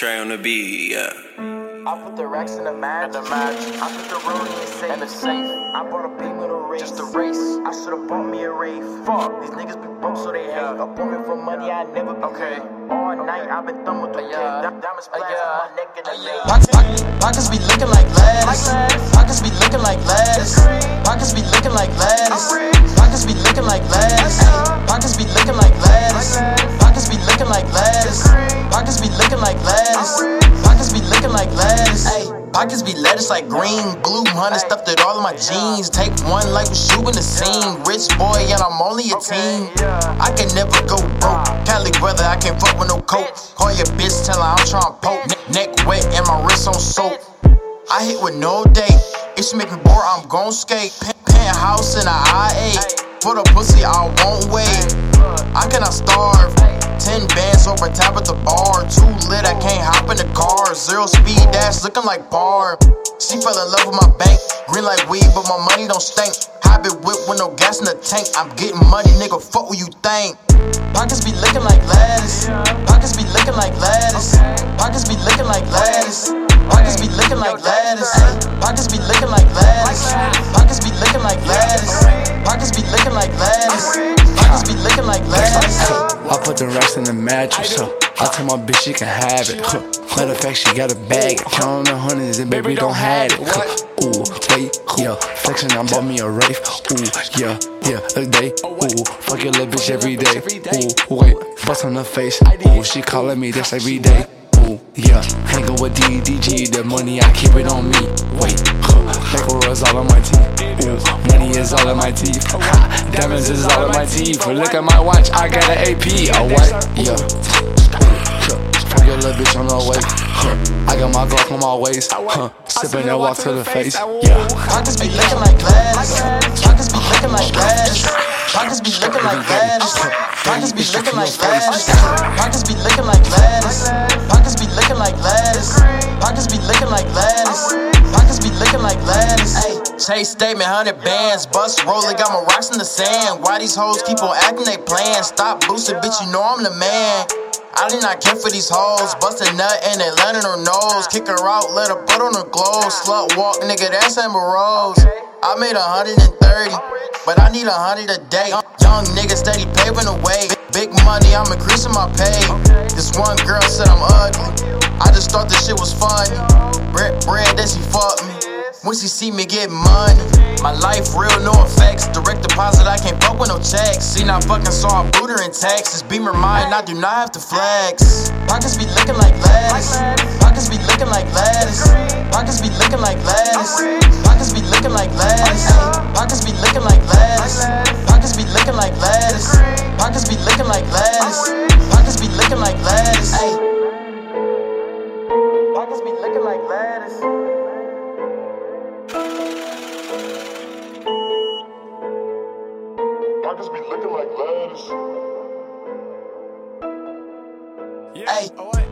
Trey on the beat, yeah. I put the racks in the match. I put the rollie in the safe. I bought a beam with a race. Just a race. I should've bought me a Wraith. Fuck. These niggas be broke so they hate. Up on me for money, I never be okay. All night I've been thumbing with the diamonds splash on my neck and the leg. Pockets be looking like lattice. Pockets be looking like lattice. Pockets be looking like lattice. Pockets be looking like lattice. Pockets be looking like lattice. Pockets be looking like lattice. Pockets be looking like lattice. Pockets be looking like lettuce. Ay, pockets be lettuce like green, blue honey stuffed it all in my jeans. Take one like we shooting the scene. Rich boy and I'm only a teen. I can never go broke. Cali brother, I can't fuck with no coke. Call your bitch, tell her I'm trying to poke. Neck wet and my wrist on soap. I hit with no date. If she make me bored, I'm gon' skate. Penthouse in a IA. For the pussy, I won't wait. I cannot starve. 10 bands over tap at the bar. Too lit, I can't hop in the car. Zero speed dash looking like bar. She fell in love with my bank. Green like weed, but my money don't stink. Habit whip with no gas in the tank. I'm getting money, nigga, fuck what you think. Pockets be looking like lettuce. Pockets be looking like lettuce. Pockets be looking like lettuce. Pockets be looking like lettuce. Pockets be looking like lettuce. Pockets be looking like lettuce. Pockets be looking like lettuce. Pockets be looking like lettuce. I put the racks in the mattress, I tell my bitch she can have it, Matter of fact, she got a bag, counting the hundreds and baby don't have it, Ooh, wait, yeah, flexing, I bought me a Wraith, ooh, yeah, a day, ooh, fuck your little bitch every day, ooh, wait, bust on her face, ooh, she calling me this every day, ooh, yeah, hanging with DDG, the money I keep it on me, wait, paper is all on my teeth, ooh, money is all in my teeth, diamonds is all in my teeth, look at my watch, I got an AP, a what, yeah, fuck your little bitch on the way, I got my Glock on my waist, sipping that walk to the face, yeah. Pockets be looking like lettuce. Pockets be looking like lettuce. Pockets be looking like lettuce. Pockets be looking like lettuce. Pockets be looking like lettuce. Pockets be looking like lettuce. Pockets be looking like lettuce. Pockets be looking like lettuce. Ay, chase statement, 100 bands. Bust rolling, got my rocks in the sand. Why these hoes keep on acting they plan? Stop boosting, bitch, you know I'm the man. I did not care for these hoes. Bust a nut and they land in her nose. Kick her out, let her put on her clothes. Slut walk, nigga, that's Amber Rose. I made 130, but I need 100 a day. Young nigga steady paving the way. Big money, I'm increasing my pay. This one girl said I'm ugly. I just thought this shit was funny. Bread, then she fucked me. When she see me get money, my life real, no effects. Direct deposit, I can't fuck with no checks. See, I fucking saw a booter in Texas. Beamer mine, I do not have to flex. Pockets be looking like lettuce. Pockets be looking like lettuce. Pockets be looking like lettuce. Pockets be looking like lettuce. Pockets be looking like lettuce. Pockets be looking like lettuce. Pockets be looking like lettuce. Pockets be looking like lettuce. Pockets be looking like lettuce. Pockets be looking like lettuce. Yeah.